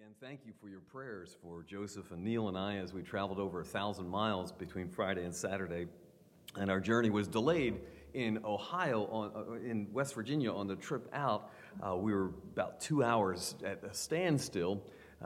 And thank you for your prayers for Joseph and Neil and I as we traveled over 1,000 miles between Friday and Saturday. And our journey was delayed in Ohio, in West Virginia on the trip out. We were about 2 hours at a standstill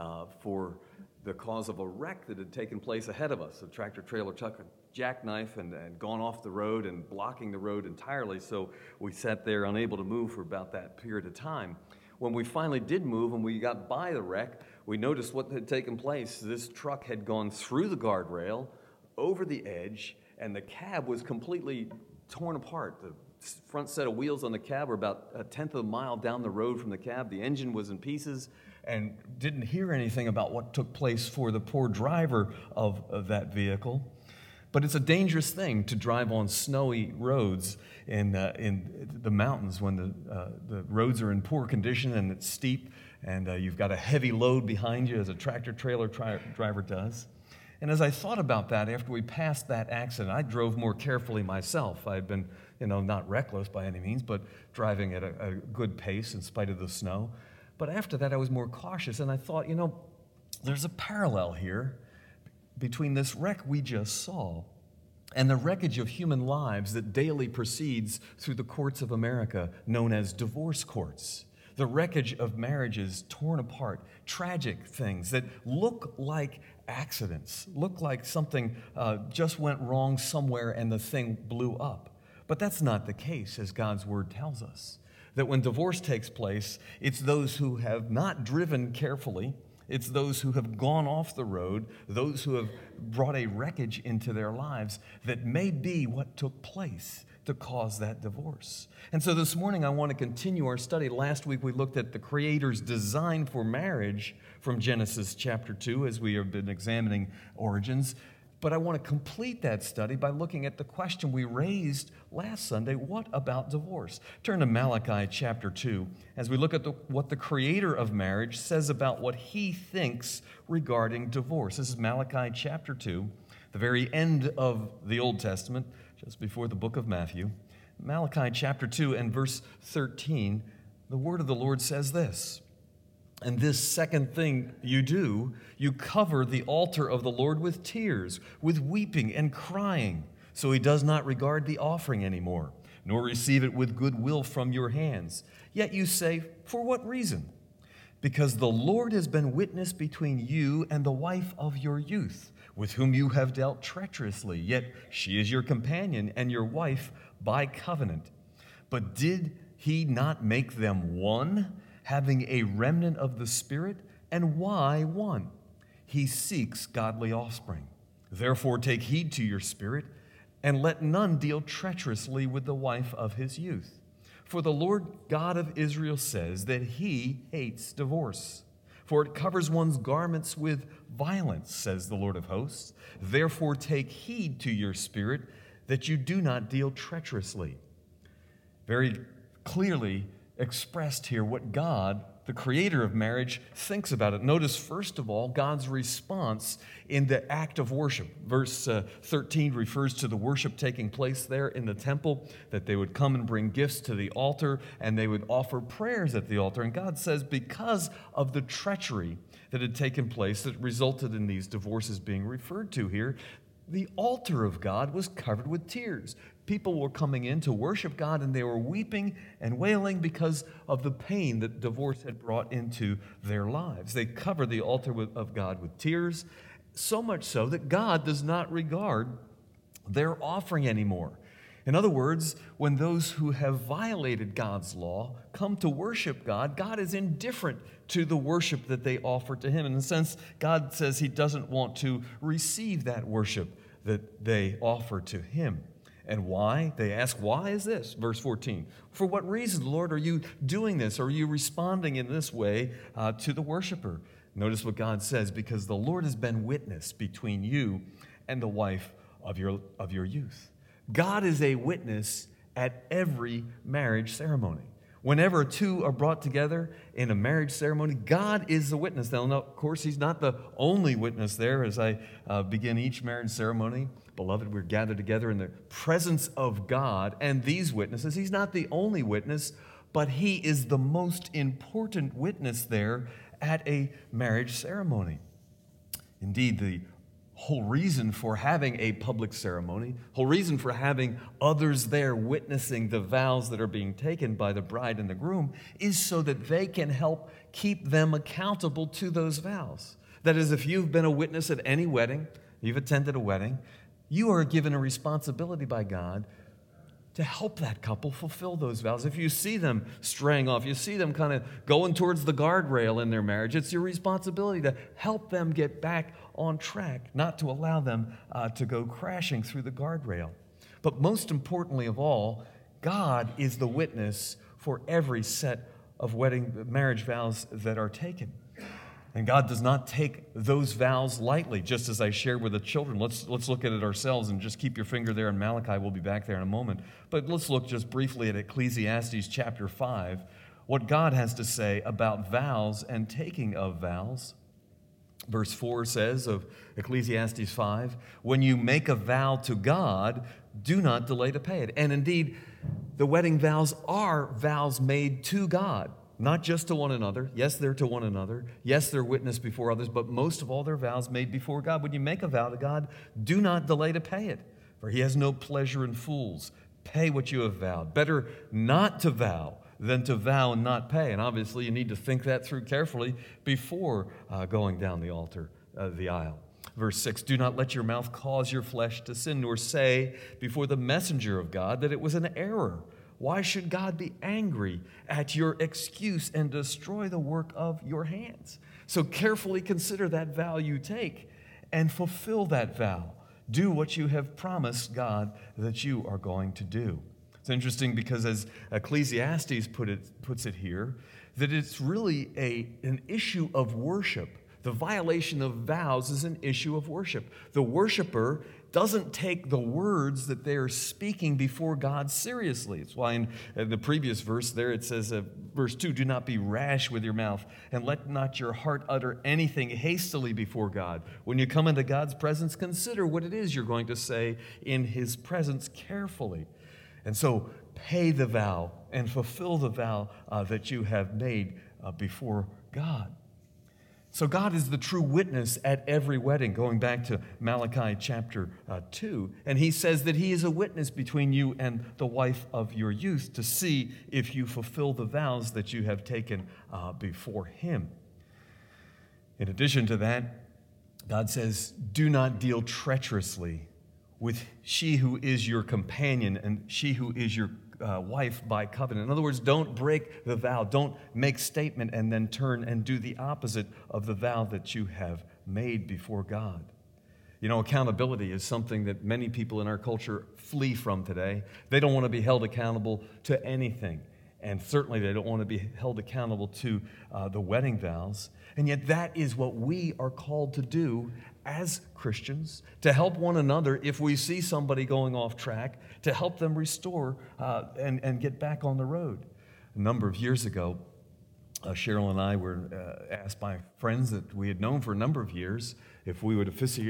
for the cause of a wreck that had taken place ahead of us. A tractor-trailer took a jackknife and gone off the road and blocking the road entirely. So we sat there unable to move for about that period of time. When we finally did move and we got by the wreck, we noticed what had taken place. This truck had gone through the guardrail, over the edge, and the cab was completely torn apart. The front set of wheels on the cab were about a tenth of a mile down the road from the cab. The engine was in pieces, and didn't hear anything about what took place for the poor driver of that vehicle. But it's a dangerous thing to drive on snowy roads in the mountains when the roads are in poor condition and it's steep, and you've got a heavy load behind you, as a tractor-trailer driver does. And as I thought about that after we passed that accident, I drove more carefully myself. I had been, not reckless by any means, but driving at a good pace in spite of the snow. But after that, I was more cautious, and I thought, there's a parallel here between this wreck we just saw and the wreckage of human lives that daily proceeds through the courts of America, known as divorce courts. The wreckage of marriages torn apart, tragic things that look like accidents, look like something just went wrong somewhere and the thing blew up. But that's not the case, as God's Word tells us. That when divorce takes place, it's those who have not driven carefully, it's those who have gone off the road, those who have brought a wreckage into their lives that may be what took place to cause that divorce. And so this morning I want to continue our study. Last week we looked at the Creator's design for marriage from Genesis chapter 2 as we have been examining origins. But I want to complete that study by looking at the question we raised last Sunday: what about divorce? Turn to Malachi chapter 2 as we look at what the creator of marriage says about what he thinks regarding divorce. This is Malachi chapter 2, the very end of the Old Testament, just before the book of Matthew. Malachi chapter 2 and verse 13, the word of the Lord says this: "And this second thing you do, you cover the altar of the Lord with tears, with weeping and crying, so he does not regard the offering anymore, nor receive it with good will from your hands. Yet you say, for what reason? Because the Lord has been witness between you and the wife of your youth, with whom you have dealt treacherously, yet she is your companion and your wife by covenant. But did he not make them one, having a remnant of the Spirit? And why one? He seeks godly offspring. Therefore take heed to your spirit, and let none deal treacherously with the wife of his youth. For the Lord God of Israel says that he hates divorce, for it covers one's garments with violence, says the Lord of hosts. Therefore take heed to your spirit, that you do not deal treacherously." Very clearly expressed here what God, the creator of marriage, thinks about it. Notice, first of all, God's response in the act of worship. Verse 13 refers to the worship taking place there in the temple, that they would come and bring gifts to the altar, and they would offer prayers at the altar. And God says, because of the treachery that had taken place that resulted in these divorces being referred to here, the altar of God was covered with tears. People were coming in to worship God, and they were weeping and wailing because of the pain that divorce had brought into their lives. They covered the altar of God with tears, so much so that God does not regard their offering anymore. In other words, when those who have violated God's law come to worship God, God is indifferent to the worship that they offer to him. In a sense, God says he doesn't want to receive that worship that they offer to him. And why? They ask, why is this? Verse 14, for what reason, Lord, are you doing this? Are you responding in this way to the worshiper? Notice what God says: because the Lord has been witness between you and the wife of your youth. God is a witness at every marriage ceremony. Whenever two are brought together in a marriage ceremony, God is the witness. Now, of course, he's not the only witness there. As I begin each marriage ceremony, beloved, we're gathered together in the presence of God and these witnesses. He's not the only witness, but he is the most important witness there at a marriage ceremony. Indeed, the whole reason for having a public ceremony, whole reason for having others there witnessing the vows that are being taken by the bride and the groom is so that they can help keep them accountable to those vows. That is, if you've been a witness at any wedding, you've attended a wedding, you are given a responsibility by God to help that couple fulfill those vows. If you see them straying off, you see them kind of going towards the guardrail in their marriage, it's your responsibility to help them get back on track, not to allow them to go crashing through the guardrail. But most importantly of all, God is the witness for every set of marriage vows that are taken. And God does not take those vows lightly, just as I shared with the children. Let's look at it ourselves, and just keep your finger there in Malachi. We'll be back there in a moment. But let's look just briefly at Ecclesiastes chapter 5, what God has to say about vows and taking of vows. Verse 4 says of Ecclesiastes 5, when you make a vow to God, do not delay to pay it. And indeed, the wedding vows are vows made to God. Not just to one another. Yes, they're to one another. Yes, they're witness before others, but most of all, they're vows made before God. When you make a vow to God, do not delay to pay it, for he has no pleasure in fools. Pay what you have vowed. Better not to vow than to vow and not pay. And obviously, you need to think that through carefully before going down the aisle. Verse 6, do not let your mouth cause your flesh to sin, nor say before the messenger of God that it was an error. Why should God be angry at your excuse and destroy the work of your hands? So carefully consider that vow you take and fulfill that vow. Do what you have promised God that you are going to do. It's interesting because as Ecclesiastes puts it here, that it's really an issue of worship. The violation of vows is an issue of worship. The worshiper doesn't take the words that they're speaking before God seriously. It's why in the previous verse there it says, verse 2, do not be rash with your mouth, and let not your heart utter anything hastily before God. When you come into God's presence, consider what it is you're going to say in his presence carefully. And so pay the vow and fulfill the vow that you have made before God. So God is the true witness at every wedding, going back to Malachi chapter 2. And he says that he is a witness between you and the wife of your youth to see if you fulfill the vows that you have taken before him. In addition to that, God says, do not deal treacherously with she who is your companion and she who is your wife by covenant. In other words, don't break the vow. Don't make statement and then turn and do the opposite of the vow that you have made before God. You know, accountability is something that many people in our culture flee from today. They don't want to be held accountable to anything. And certainly they don't want to be held accountable to the wedding vows. And yet that is what we are called to do as Christians, to help one another if we see somebody going off track, to help them restore and get back on the road. A number of years ago, Cheryl and I were asked by friends that we had known for a number of years if we would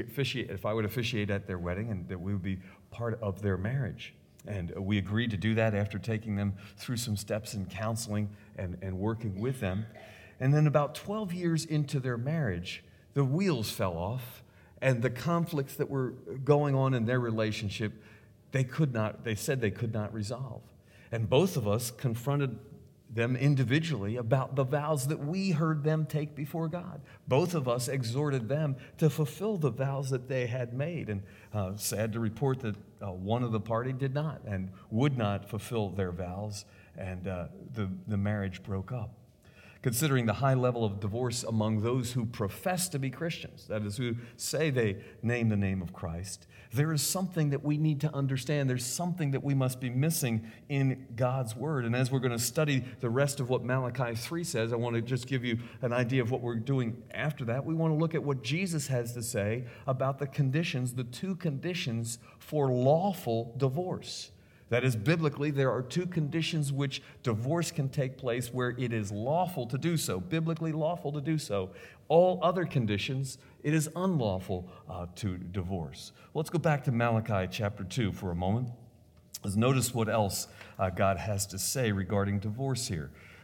if I would officiate at their wedding and that we would be part of their marriage. And we agreed to do that after taking them through some steps in counseling and working with them. And then about 12 years into their marriage, the wheels fell off, and the conflicts that were going on in their relationship, they said they could not resolve. And both of us confronted them individually about the vows that we heard them take before God. Both of us exhorted them to fulfill the vows that they had made. And sad to report that one of the party did not and would not fulfill their vows, and the marriage broke up. Considering the high level of divorce among those who profess to be Christians, that is, who say they name the name of Christ, there is something that we need to understand. There's something that we must be missing in God's Word. And as we're going to study the rest of what Malachi 3 says, I want to just give you an idea of what we're doing after that. We want to look at what Jesus has to say about the conditions, the two conditions for lawful divorce. That is, biblically, there are two conditions which divorce can take place where it is lawful to do so, biblically lawful to do so. All other conditions, it is unlawful to divorce. Well, let's go back to Malachi chapter 2 for a moment. Let's notice what else God has to say regarding divorce here.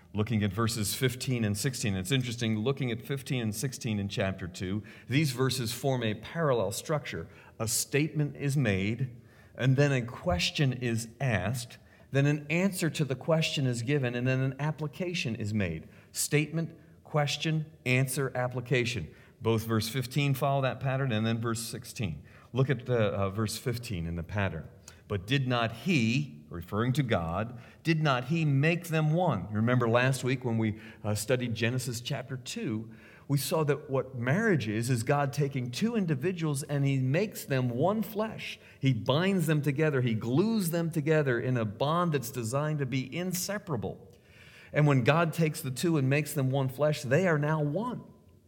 looking at verses 15 and 16. It's interesting, looking at 15 and 16 in chapter 2, these verses form a parallel structure. A statement is made, and then a question is asked, then an answer to the question is given, and then an application is made. Statement, question, answer, application. Both verse 15 follow that pattern, and then verse 16. Look at verse 15 in the pattern. But did not he, referring to God, did not he make them one? Remember last week when we studied Genesis chapter 2, we saw that what marriage is God taking two individuals and he makes them one flesh. He binds them together. He glues them together in a bond that's designed to be inseparable. And when God takes the two and makes them one flesh, they are now one.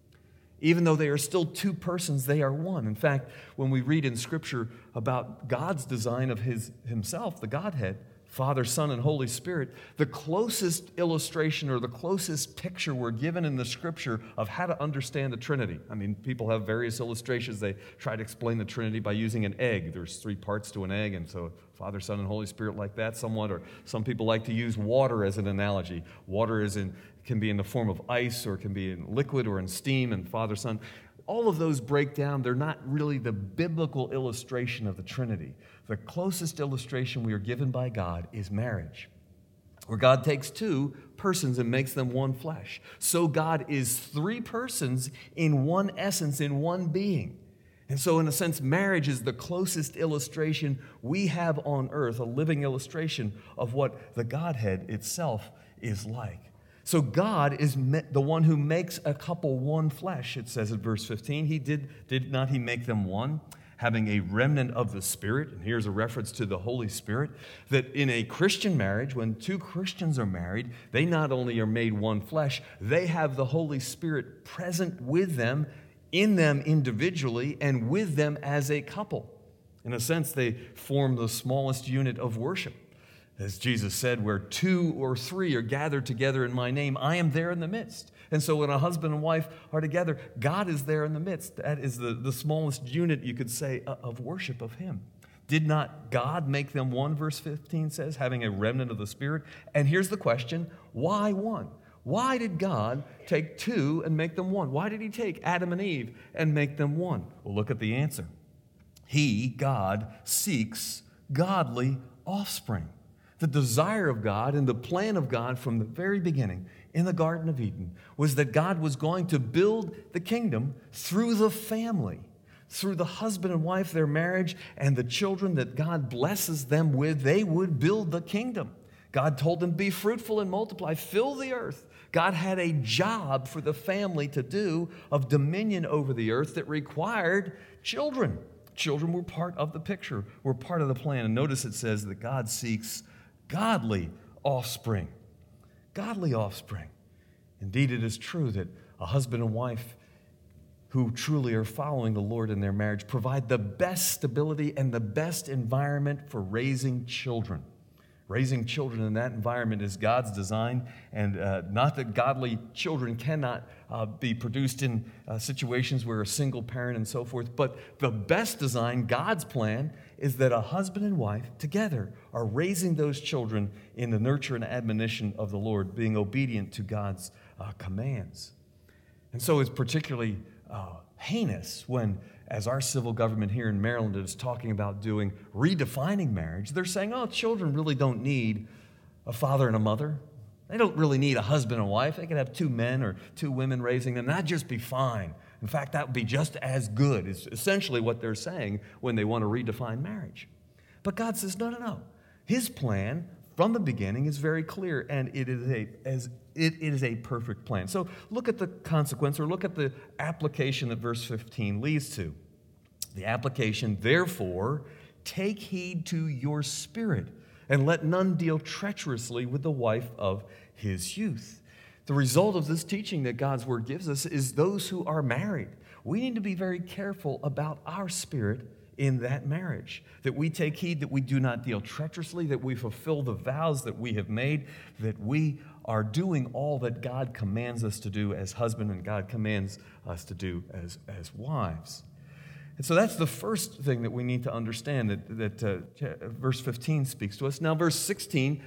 Even though they are still two persons, they are one. In fact, when we read in Scripture about God's design of himself, the Godhead, Father, Son, and Holy Spirit, the closest illustration or the closest picture we're given in the Scripture of how to understand the Trinity. I mean, people have various illustrations. They try to explain the Trinity by using an egg. There's 3 parts to an egg, and so Father, Son, and Holy Spirit like that somewhat. Or some people like to use water as an analogy. Water can be in the form of ice, or it can be in liquid or in steam, and Father, Son. All of those break down. They're not really the biblical illustration of the Trinity. The closest illustration we are given by God is marriage, where God takes two persons and makes them one flesh. So God is 3 persons in one essence, in one being. And so in a sense, marriage is the closest illustration we have on earth, a living illustration of what the Godhead itself is like. So God is the one who makes a couple one flesh, it says in verse 15. He did not he make them one, having a remnant of the Spirit? And here's a reference to the Holy Spirit, that in a Christian marriage, when 2 Christians are married, they not only are made one flesh, they have the Holy Spirit present with them, in them individually, and with them as a couple. In a sense, they form the smallest unit of worship. As Jesus said, where 2 or 3 are gathered together in my name, I am there in the midst. And so when a husband and wife are together, God is there in the midst. That is the smallest unit, you could say, of worship of him. Did not God make them one, verse 15 says, having a remnant of the Spirit? And here's the question, why one? Why did God take 2 and make them one? Why did he take Adam and Eve and make them one? Well, look at the answer. He, God, seeks godly offspring. The desire of God and the plan of God from the very beginning in the Garden of Eden was that God was going to build the kingdom through the family, through the husband and wife, their marriage, and the children that God blesses them with. They would build the kingdom. God told them, be fruitful and multiply, fill the earth. God had a job for the family to do of dominion over the earth that required children. Children were part of the picture, were part of the plan. And notice it says that God seeks godly offspring. Godly offspring. Indeed, it is true that a husband and wife who truly are following the Lord in their marriage provide the best stability and the best environment for raising children. Raising children in that environment is God's design, and not that godly children cannot be produced in situations where a single parent and so forth, but the best design, God's plan, is that a husband and wife together are raising those children in the nurture and admonition of the Lord, being obedient to God's commands. And so it's particularly heinous when, as our civil government here in Maryland is talking about doing, redefining marriage, they're saying, oh, children really don't need a father and a mother. They don't really need a husband and wife. They can have 2 men or 2 women raising them. That'd just be fine. In fact, that would be just as good, is essentially what they're saying when they want to redefine marriage. But God says, no. His plan from the beginning is very clear, and it is a perfect plan. So look at the consequence, or look at the application that verse 15 leads to. The application, therefore, take heed to your spirit, and let none deal treacherously with the wife of his youth. The result of this teaching that God's word gives us is those who are married. We need to be very careful about our spirit in that marriage, that we take heed, that we do not deal treacherously, that we fulfill the vows that we have made, that we are doing all that God commands us to do as husband and God commands us to do as wives. And so that's the first thing that we need to understand that verse 15 speaks to us. Now, verse 16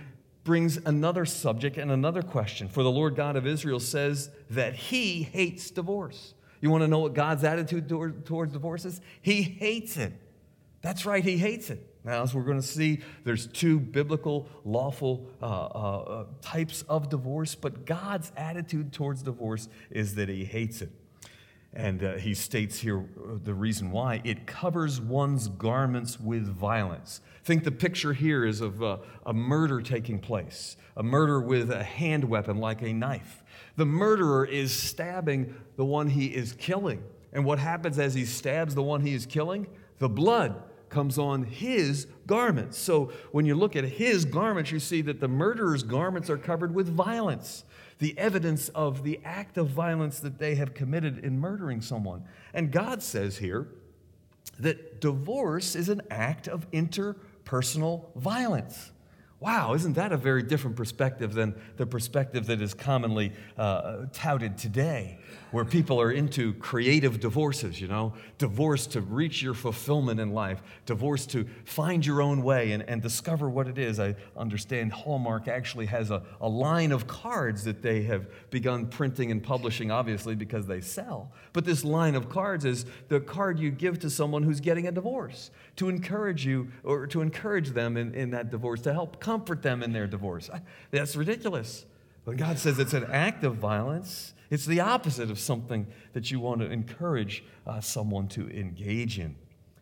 brings another subject and another question. For the Lord God of Israel says that he hates divorce. You want to know what God's attitude towards divorce is? He hates it. That's right, he hates it. Now, as we're going to see, there's two biblical, lawful types of divorce, but God's attitude towards divorce is that he hates it. And he states here the reason why. It covers one's garments with violence. Think the picture here is of a murder taking place, a murder with a hand weapon like a knife. The murderer is stabbing the one he is killing. And what happens as he stabs the one he is killing? The blood comes on his garments. So when you look at his garments, you see that the murderer's garments are covered with violence, the evidence of the act of violence that they have committed in murdering someone. And God says here that divorce is an act of interpersonal violence. Wow, isn't that a very different perspective than the perspective that is commonly touted today, where people are into creative divorces, divorce to reach your fulfillment in life, divorce to find your own way and discover what it is. I understand Hallmark actually has a line of cards that they have begun printing and publishing, obviously, because they sell. But this line of cards is the card you give to someone who's getting a divorce to encourage you or to encourage them in that divorce, to help comfort them in their divorce. That's ridiculous. When God says it's an act of violence, it's the opposite of something that you want to encourage someone to engage in.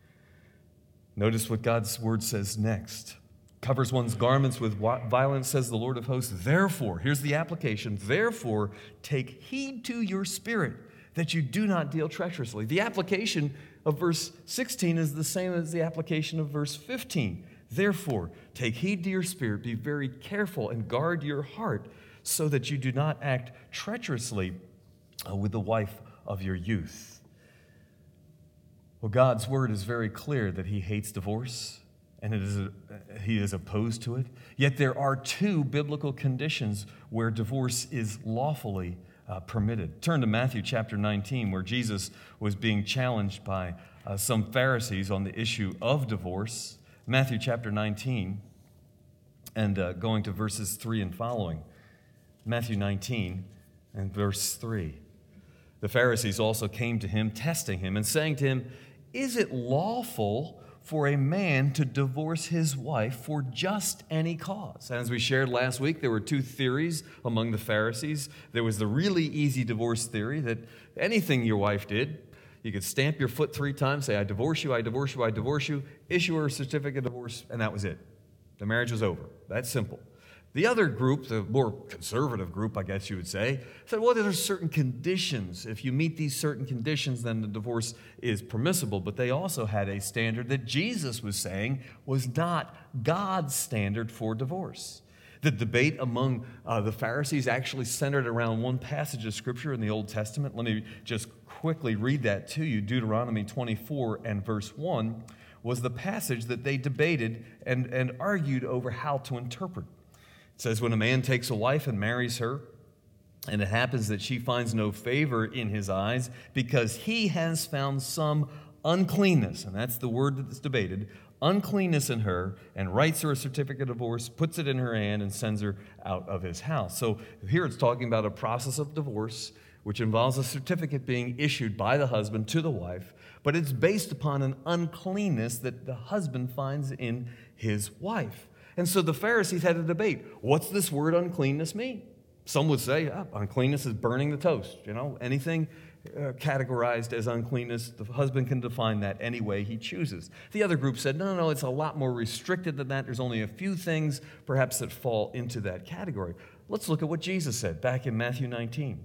Notice what God's word says next. Covers one's garments with violence, says the Lord of hosts. Therefore, here's the application, therefore, take heed to your spirit that you do not deal treacherously. The application of verse 16 is the same as the application of verse 15. Therefore, take heed to your spirit, be very careful, and guard your heart, so that you do not act treacherously with the wife of your youth. Well, God's word is very clear that he hates divorce, and he is opposed to it. Yet there are two biblical conditions where divorce is lawfully permitted. Turn to Matthew chapter 19, where Jesus was being challenged by some Pharisees on the issue of divorce. Matthew chapter 19, and going to verses 3 and following. Matthew 19 and verse 3. The Pharisees also came to him, testing him, and saying to him, "Is it lawful for a man to divorce his wife for just any cause?" And as we shared last week, there were two theories among the Pharisees. There was the really easy divorce theory that anything your wife did, you could stamp your foot 3 times, say, "I divorce you, I divorce you, I divorce you," issue her a certificate of divorce, and that was it. The marriage was over. That's simple. The other group, the more conservative group, I guess you would say, said, well, there are certain conditions. If you meet these certain conditions, then the divorce is permissible. But they also had a standard that Jesus was saying was not God's standard for divorce. The debate among the Pharisees actually centered around one passage of Scripture in the Old Testament. Let me just quickly read that to you. Deuteronomy 24 and verse 1 was the passage that they debated and argued over how to interpret. It says, when a man takes a wife and marries her, and it happens that she finds no favor in his eyes because he has found some uncleanness, and that's the word that's debated, uncleanness in her, and writes her a certificate of divorce, puts it in her hand, and sends her out of his house. So here it's talking about a process of divorce, which involves a certificate being issued by the husband to the wife, but it's based upon an uncleanness that the husband finds in his wife. And so the Pharisees had a debate. What's this word uncleanness mean? Some would say, uncleanness is burning the toast. Anything categorized as uncleanness, the husband can define that any way he chooses. The other group said, no, it's a lot more restricted than that. There's only a few things, perhaps, that fall into that category. Let's look at what Jesus said back in Matthew 19.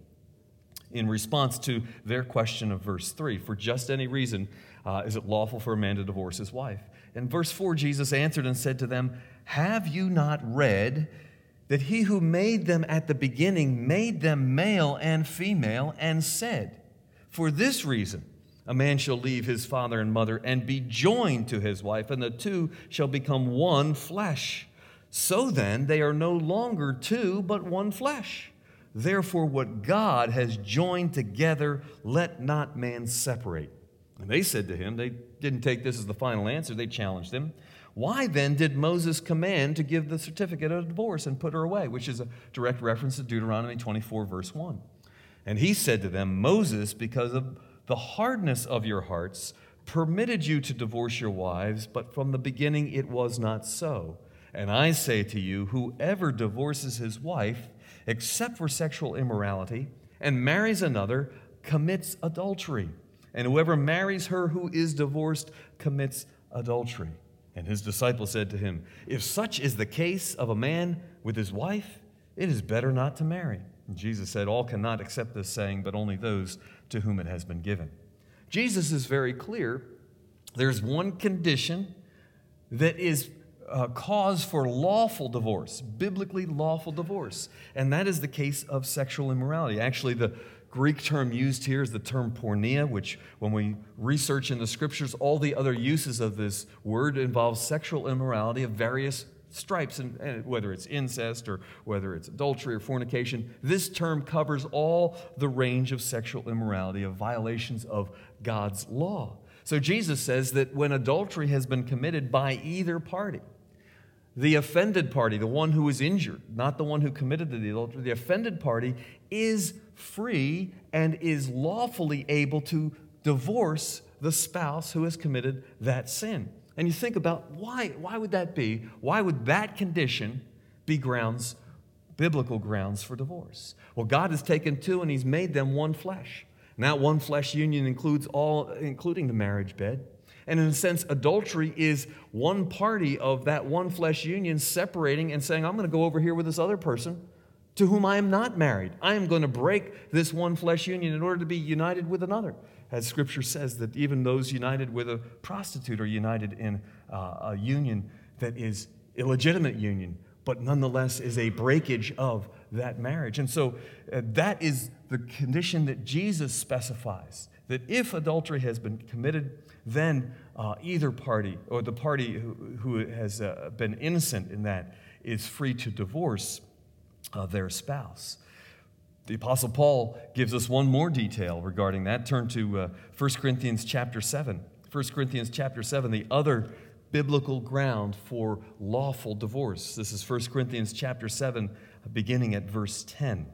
In response to their question of verse 3, for just any reason is it lawful for a man to divorce his wife? In verse 4, Jesus answered and said to them, have you not read that he who made them at the beginning made them male and female, and said, for this reason a man shall leave his father and mother and be joined to his wife, and the two shall become one flesh. So then they are no longer two, but one flesh. Therefore what God has joined together, let not man separate. And they said to him, they didn't take this as the final answer, they challenged him, Why then did Moses command to give the certificate of divorce and put her away? Which is a direct reference to Deuteronomy 24, verse 1. And he said to them, Moses, because of the hardness of your hearts, permitted you to divorce your wives, but from the beginning it was not so. And I say to you, whoever divorces his wife, except for sexual immorality, and marries another, commits adultery. And whoever marries her who is divorced commits adultery. And his disciples said to him, if such is the case of a man with his wife, it is better not to marry. And Jesus said, all cannot accept this saying, but only those to whom it has been given. Jesus is very clear. There's one condition that is cause for lawful divorce, biblically lawful divorce, and that is the case of sexual immorality. Actually, the Greek term used here is the term porneia, which when we research in the scriptures, all the other uses of this word involve sexual immorality of various stripes, and whether it's incest or whether it's adultery or fornication. This term covers all the range of sexual immorality, of violations of God's law. So Jesus says that when adultery has been committed by either party, the offended party, the one who is injured, not the one who committed the adultery, the offended party is free and is lawfully able to divorce the spouse who has committed that sin. And you think about why would that be? Why would that condition be grounds, biblical grounds for divorce? Well, God has taken two and he's made them one flesh. And that one flesh union includes all, including the marriage bed. And in a sense, adultery is one party of that one flesh union separating and saying, I'm going to go over here with this other person to whom I am not married. I am going to break this one flesh union in order to be united with another. As Scripture says that even those united with a prostitute are united in a union that is illegitimate union, but nonetheless is a breakage of that marriage. And so that is the condition that Jesus specifies, that if adultery has been committed, then either party, or the party who has been innocent in that, is free to divorce their spouse. The Apostle Paul gives us one more detail regarding that. Turn to 1 Corinthians chapter 7. 1 Corinthians chapter 7, the other biblical ground for lawful divorce. This is 1 Corinthians chapter 7, beginning at verse 10.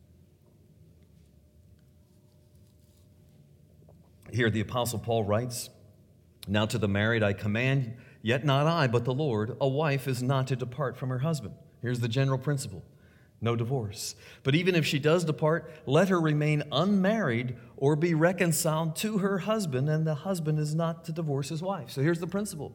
Here the Apostle Paul writes, now to the married I command, yet not I, but the Lord, a wife is not to depart from her husband. Here's the general principle. No divorce. But even if she does depart, let her remain unmarried or be reconciled to her husband, and the husband is not to divorce his wife. So here's the principle.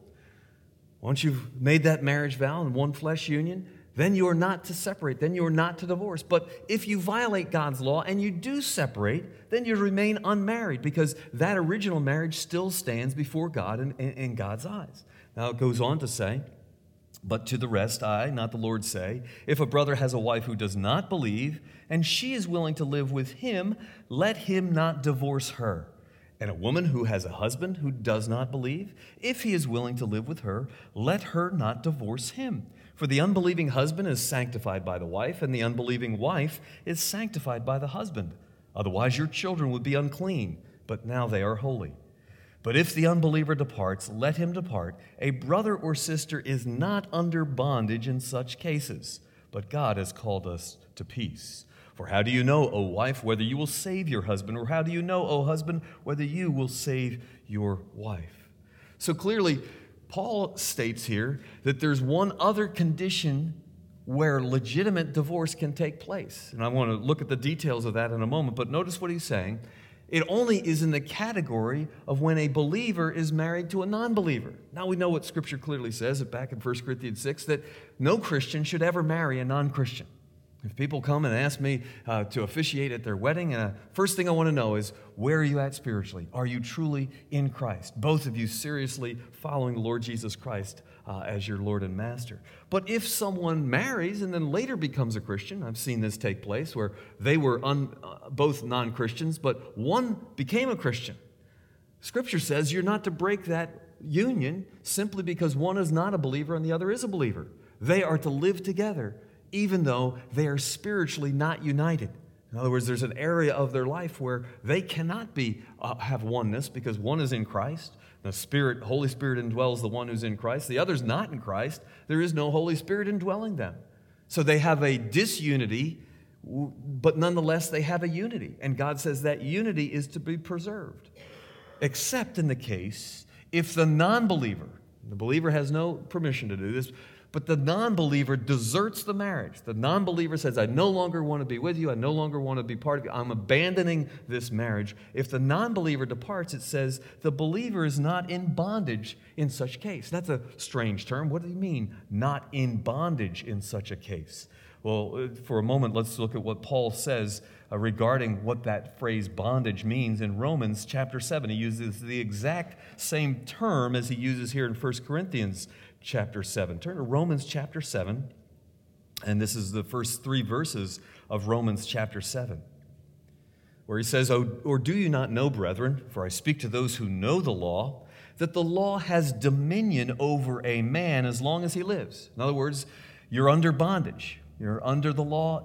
Once you've made that marriage vow in one flesh union, then you are not to separate, then you are not to divorce. But if you violate God's law and you do separate, then you remain unmarried because that original marriage still stands before God and in God's eyes. Now it goes on to say, but to the rest I, not the Lord, say, if a brother has a wife who does not believe, and she is willing to live with him, let him not divorce her. And a woman who has a husband who does not believe, if he is willing to live with her, let her not divorce him. For the unbelieving husband is sanctified by the wife, and the unbelieving wife is sanctified by the husband. Otherwise your children would be unclean, but now they are holy. But if the unbeliever departs, let him depart. A brother or sister is not under bondage in such cases, but God has called us to peace. For how do you know, O wife, whether you will save your husband? Or how do you know, O husband, whether you will save your wife? So clearly, Paul states here that there's one other condition where legitimate divorce can take place. And I want to look at the details of that in a moment, but notice what he's saying. It only is in the category of when a believer is married to a non-believer. Now we know what Scripture clearly says back in 1 Corinthians 6, that no Christian should ever marry a non-Christian. If people come and ask me to officiate at their wedding, first thing I want to know is, where are you at spiritually? Are you truly in Christ? Both of you seriously following the Lord Jesus Christ as your Lord and Master. But if someone marries and then later becomes a Christian, I've seen this take place where they were both non-Christians, but one became a Christian. Scripture says you're not to break that union simply because one is not a believer and the other is a believer. They are to live together even though they are spiritually not united. In other words, there's an area of their life where they cannot have oneness because one is in Christ. The Holy Spirit indwells the one who's in Christ. The other's not in Christ. There is no Holy Spirit indwelling them. So they have a disunity, but nonetheless they have a unity. And God says that unity is to be preserved. Except in the case if the non-believer, the believer has no permission to do this, but the non-believer deserts the marriage. The non-believer says, I no longer want to be with you. I no longer want to be part of you. I'm abandoning this marriage. If the non-believer departs, it says the believer is not in bondage in such case. That's a strange term. What do you mean, not in bondage in such a case? Well, for a moment, let's look at what Paul says regarding what that phrase bondage means in Romans chapter 7. He uses the exact same term as he uses here in 1 Corinthians chapter 7. Turn to Romans chapter 7, and this is the first 3 verses of Romans chapter 7, where he says, Or do you not know, brethren, for I speak to those who know the law, that the law has dominion over a man as long as he lives? In other words, you're under bondage. You're under the law.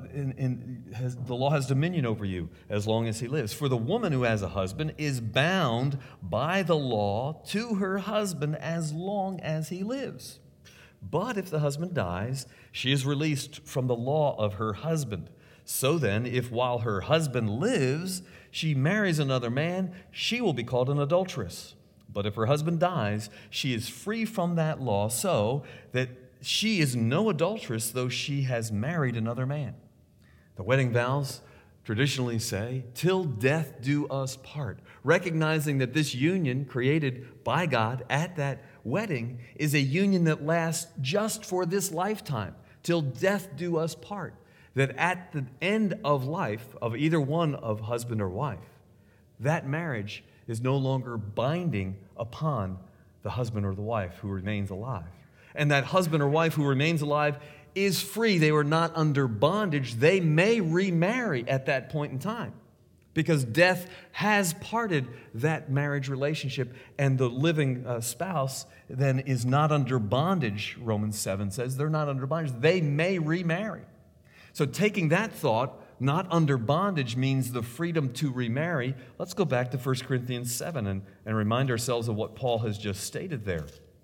The law has dominion over you as long as he lives. For the woman who has a husband is bound by the law to her husband as long as he lives. But if the husband dies, she is released from the law of her husband. So then, if while her husband lives, she marries another man, she will be called an adulteress. But if her husband dies, she is free from that law, so that she is no adulteress, though she has married another man. The wedding vows traditionally say, till death do us part, recognizing that this union created by God at that wedding is a union that lasts just for this lifetime, till death do us part. That at the end of life, of either one of husband or wife, that marriage is no longer binding upon the husband or the wife who remains alive. And that husband or wife who remains alive is free. They were not under bondage. They may remarry at that point in time because death has parted that marriage relationship, and the living spouse then is not under bondage, Romans 7 says. They're not under bondage. They may remarry. So taking that thought, not under bondage means the freedom to remarry. Let's go back to 1 Corinthians 7 and remind ourselves of what Paul has just stated there.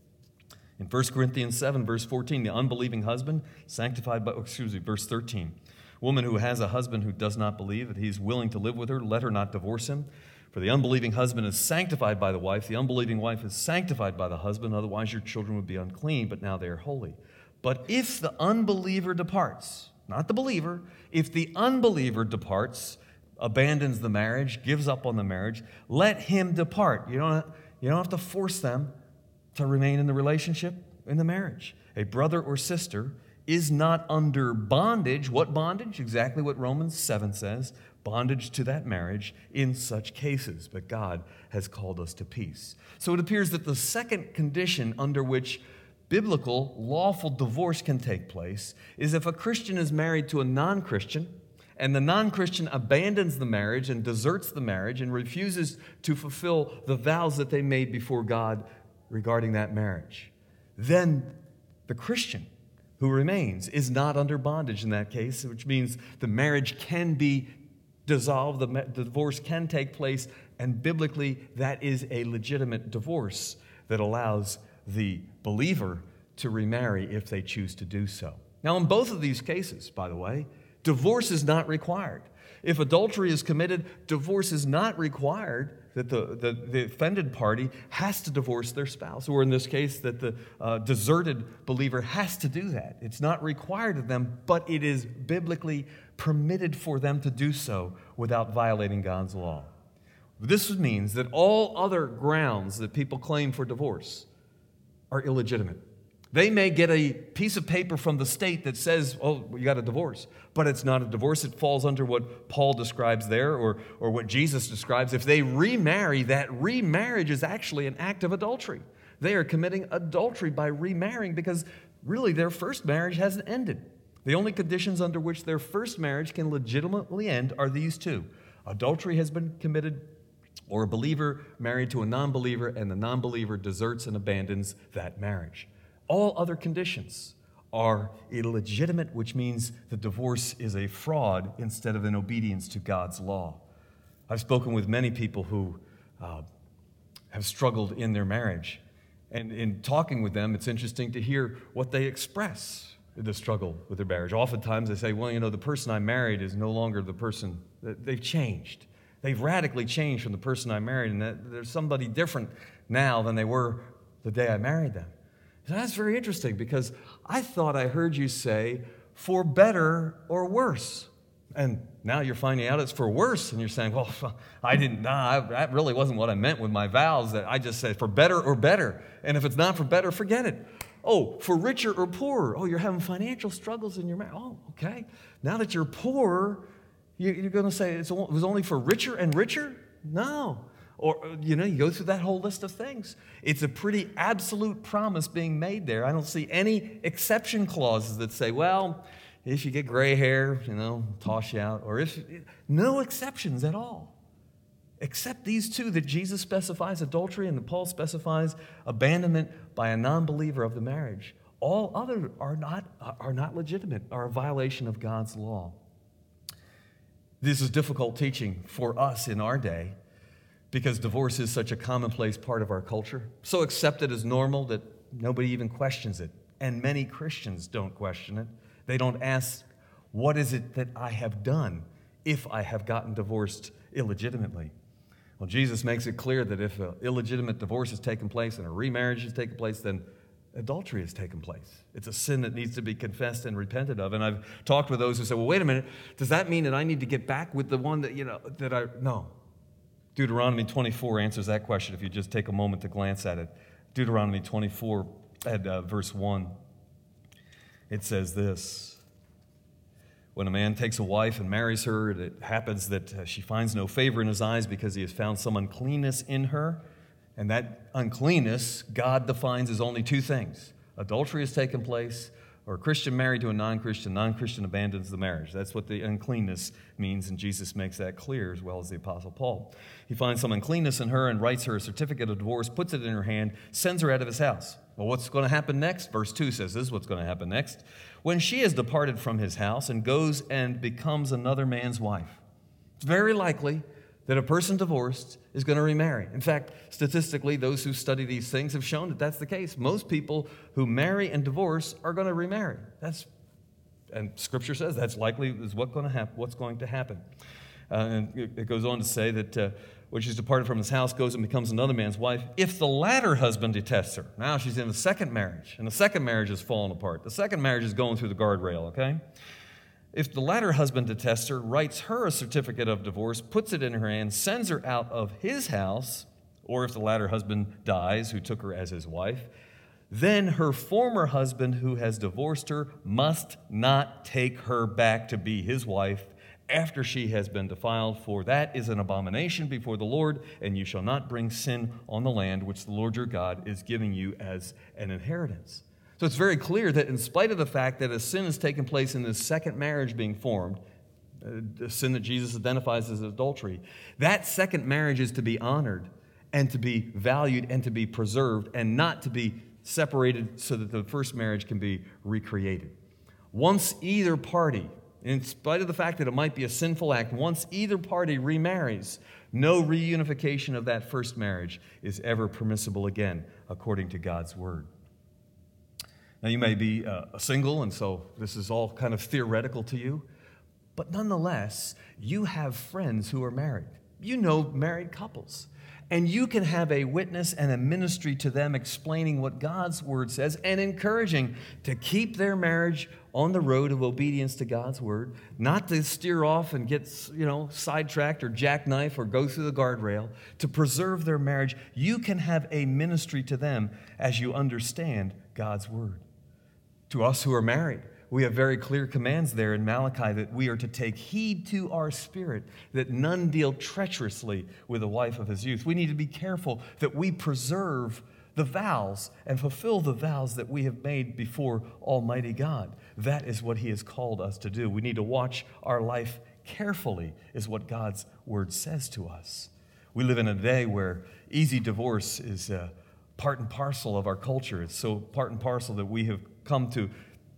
In 1 Corinthians 7, verse 14, the unbelieving husband, verse 13. Woman who has a husband who does not believe that he's willing to live with her, let her not divorce him. For the unbelieving husband is sanctified by the wife. The unbelieving wife is sanctified by the husband. Otherwise your children would be unclean, but now they are holy. But if the unbeliever departs, not the believer, if the unbeliever departs, abandons the marriage, gives up on the marriage, let him depart. You don't have to force them to remain in the relationship, in the marriage. A brother or sister is not under bondage. What bondage? Exactly what Romans 7 says. Bondage to that marriage in such cases. But God has called us to peace. So it appears that the second condition under which biblical, lawful divorce can take place is if a Christian is married to a non-Christian, and the non-Christian abandons the marriage and deserts the marriage and refuses to fulfill the vows that they made before God regarding that marriage, then the Christian who remains is not under bondage in that case, which means the marriage can be dissolved, the divorce can take place, and biblically that is a legitimate divorce that allows the believer to remarry if they choose to do so. Now, in both of these cases, by the way, divorce is not required. If adultery is committed, divorce is not required, that the offended party has to divorce their spouse, or in this case, that the deserted believer has to do that. It's not required of them, but it is biblically permitted for them to do so without violating God's law. This means that all other grounds that people claim for divorce are illegitimate. They may get a piece of paper from the state that says, oh, you got a divorce, but it's not a divorce. It falls under what Paul describes there or what Jesus describes. If they remarry, that remarriage is actually an act of adultery. They are committing adultery by remarrying because really their first marriage hasn't ended. The only conditions under which their first marriage can legitimately end are these two. Adultery has been committed, or a believer married to a non-believer, and the non-believer deserts and abandons that marriage. All other conditions are illegitimate, which means the divorce is a fraud instead of an obedience to God's law. I've spoken with many people who have struggled in their marriage. And in talking with them, it's interesting to hear what they express in the struggle with their marriage. Oftentimes they say, well, the person I married is no longer the person. They've changed. They've radically changed from the person I married, and that there's somebody different now than they were the day I married them. And that's very interesting, because I thought I heard you say, for better or worse. And now you're finding out it's for worse, and you're saying, well, that really wasn't what I meant with my vows, that I just said for better or better. And if it's not for better, forget it. Oh, for richer or poorer. Oh, you're having financial struggles in your marriage. Oh, okay. Now that you're poor, you're going to say it was only for richer and richer? No. Or, you go through that whole list of things. It's a pretty absolute promise being made there. I don't see any exception clauses that say, well, if you get gray hair, toss you out. Or no exceptions at all. Except these two that Jesus specifies, adultery, and that Paul specifies abandonment by a non-believer of the marriage. All other are not legitimate, are a violation of God's law. This is difficult teaching for us in our day, because divorce is such a commonplace part of our culture, so accepted as normal that nobody even questions it. And many Christians don't question it. They don't ask, what is it that I have done if I have gotten divorced illegitimately? Well, Jesus makes it clear that if an illegitimate divorce has taken place and a remarriage has taken place, then adultery has taken place. It's a sin that needs to be confessed and repented of. And I've talked with those who say, well, wait a minute, does that mean that I need to get back with the one No. Deuteronomy 24 answers that question if you just take a moment to glance at it. Deuteronomy 24 at verse 1. It says this: when a man takes a wife and marries her, it happens that she finds no favor in his eyes because he has found some uncleanness in her. And that uncleanness, God defines as only two things. Adultery has taken place, or a Christian married to a non-Christian, non-Christian abandons the marriage. That's what the uncleanness means, and Jesus makes that clear, as well as the Apostle Paul. He finds some uncleanness in her and writes her a certificate of divorce, puts it in her hand, sends her out of his house. Well, what's going to happen next? Verse 2 says this is what's going to happen next. When she has departed from his house and goes and becomes another man's wife. It's very likely that a person divorced is going to remarry. In fact, statistically, those who study these things have shown that that's the case. Most people who marry and divorce are going to remarry. And Scripture says that's likely is what's going to happen. And it goes on to say that when she's departed from his house, goes and becomes another man's wife, if the latter husband detests her. Now she's in the second marriage, and the second marriage is falling apart. The second marriage is going through the guardrail, okay? If the latter husband detests her, writes her a certificate of divorce, puts it in her hand, sends her out of his house, or if the latter husband dies, who took her as his wife, then her former husband who has divorced her must not take her back to be his wife after she has been defiled, for that is an abomination before the Lord, and you shall not bring sin on the land which the Lord your God is giving you as an inheritance. So it's very clear that in spite of the fact that a sin has taken place in this second marriage being formed, a sin that Jesus identifies as adultery, that second marriage is to be honored and to be valued and to be preserved and not to be separated so that the first marriage can be recreated. Once either party, in spite of the fact that it might be a sinful act, once either party remarries, no reunification of that first marriage is ever permissible again, according to God's word. Now, you may be single, and so this is all kind of theoretical to you, but nonetheless, you have friends who are married. You know married couples, and you can have a witness and a ministry to them explaining what God's word says and encouraging to keep their marriage on the road of obedience to God's word, not to steer off and get, sidetracked or jackknife or go through the guardrail, to preserve their marriage. You can have a ministry to them as you understand God's word. To us who are married, we have very clear commands there in Malachi that we are to take heed to our spirit, that none deal treacherously with the wife of his youth. We need to be careful that we preserve the vows and fulfill the vows that we have made before Almighty God. That is what he has called us to do. We need to watch our life carefully, is what God's word says to us. We live in a day where easy divorce is part and parcel of our culture. It's so part and parcel that we have come to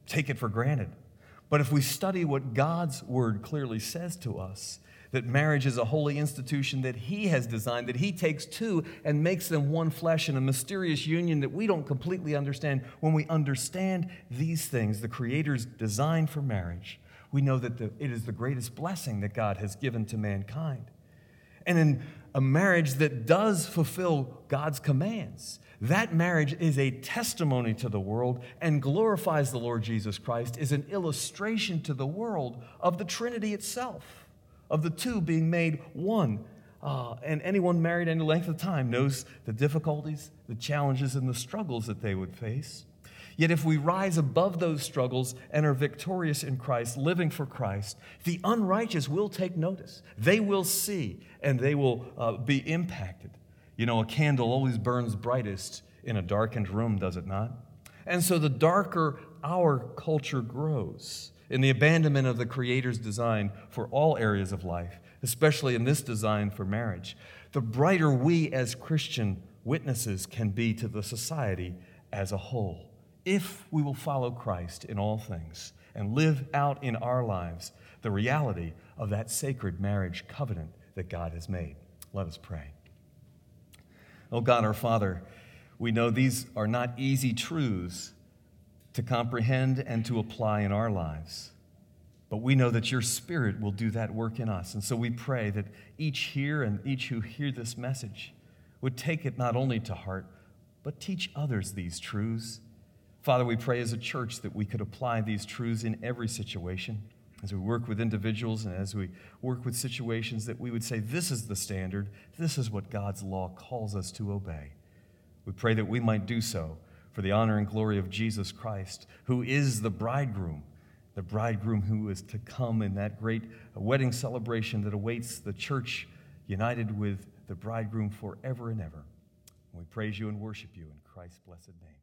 take it for granted. But if we study what God's word clearly says to us, that marriage is a holy institution that He has designed, that He takes two and makes them one flesh in a mysterious union that we don't completely understand. When we understand these things, the Creator's design for marriage, we know that it is the greatest blessing that God has given to mankind. And in a marriage that does fulfill God's commands, that marriage is a testimony to the world and glorifies the Lord Jesus Christ, is an illustration to the world of the Trinity itself, of the two being made one. And anyone married any length of time knows the difficulties, the challenges, and the struggles that they would face. Yet if we rise above those struggles and are victorious in Christ, living for Christ, the unrighteous will take notice. They will see, and they will be impacted. You know, a candle always burns brightest in a darkened room, does it not? And so the darker our culture grows in the abandonment of the Creator's design for all areas of life, especially in this design for marriage, the brighter we as Christian witnesses can be to the society as a whole, if we will follow Christ in all things and live out in our lives the reality of that sacred marriage covenant that God has made. Let us pray. Oh God, our Father, we know these are not easy truths to comprehend and to apply in our lives. But we know that your Spirit will do that work in us. And so we pray that each here and each who hear this message would take it not only to heart, but teach others these truths. Father, we pray as a church that we could apply these truths in every situation. As we work with individuals and as we work with situations, that we would say, this is the standard, this is what God's law calls us to obey. We pray that we might do so for the honor and glory of Jesus Christ, who is the bridegroom who is to come in that great wedding celebration that awaits the church united with the bridegroom forever and ever. We praise you and worship you in Christ's blessed name.